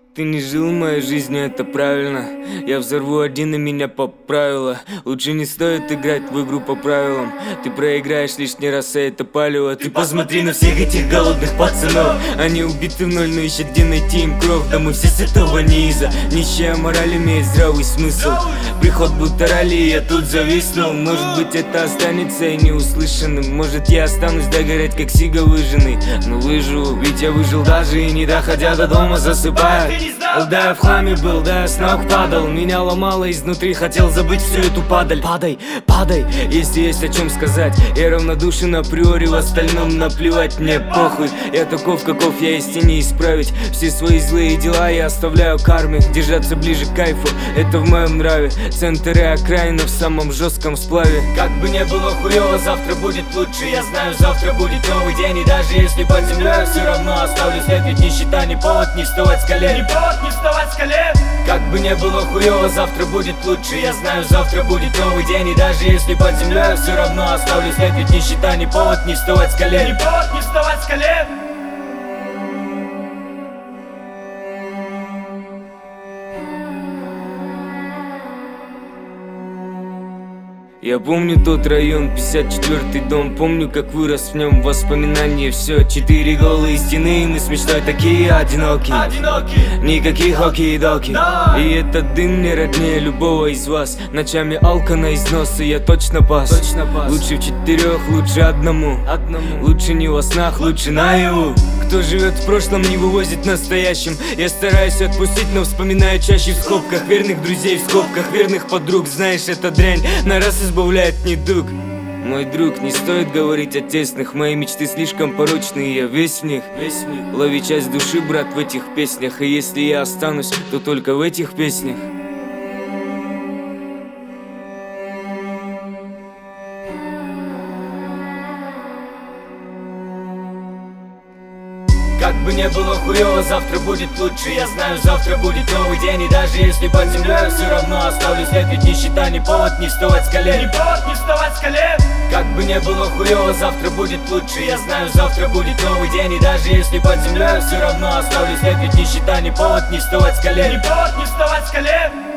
Ты не жил моей жизнью, это правильно. Я взорву один и меня поправило. Лучше не стоит играть в игру по правилам. Ты проиграешь лишний раз, а это палево. Ты посмотри на всех этих голодных пацанов. Они убиты в ноль, но ищут где найти им кровь. Да мы все с этого низа. Нищая мораль имеет здравый смысл. Приход будто ралли, я тут зависнул. Может быть это останется и неуслышанным. Может я останусь догорять как сига выжженный. Но выживу, ведь я выжил даже и не доходя до дома засыпая. Да, я в хламе был, да, я с ног падал. Меня ломало изнутри, хотел забыть всю эту падаль. Падай, падай, если есть о чем сказать. Я равнодушен априори, в остальном наплевать, мне похуй. Я таков, каков я есть, и не исправить. Все свои злые дела я оставляю карме. Держаться ближе к кайфу, это в моем нраве. Центр и окраина в самом жестком сплаве. Как бы не было хуёво, завтра будет лучше. Я знаю, завтра будет новый день. И даже если под землей я все равно оставлю след. Ведь нищета не повод не вставать с колен. Не повод не вставать с колен. Как бы не было хуёво, завтра будет лучше. Я знаю, завтра будет новый день. И даже если под землей я все равно оставлю след. Ведь нищета не повод не вставать с колен. Не повод не вставать с колен. Я помню тот район, 54-й дом. Помню, как вырос в нем, воспоминания все. 4 голые стены, мы с мечтой такие одиноки. Никаких оки-доки. И этот дым мне роднее любого из вас. Ночами алка на износ, и я точно пас. Лучше в 4, лучше одному. Лучше не во снах, лучше наяву. Кто живет в прошлом, не вывозит в настоящем. Я стараюсь отпустить, но вспоминаю чаще в скобках. Верных друзей в скобках, верных подруг. Знаешь, эта дрянь на раз избавляет недуг. Мой друг, не стоит говорить о тесных. Мои мечты слишком порочные, я весь в них. Лови часть души, брат, в этих песнях. И если я останусь, то только в этих песнях. Как бы не было хуёво, завтра будет лучше. Я знаю, завтра будет новый день. И даже если под землей я все равно оставлю след. Ведь нищета не повод не вставать с колен. Не повод не вставать с колен. Как бы не было хуёво, завтра будет лучше. Я знаю, завтра будет новый день. И даже если под землей я все равно оставлю след. Ведь нищета не повод не вставать с колен. Не повод не вставать с колен.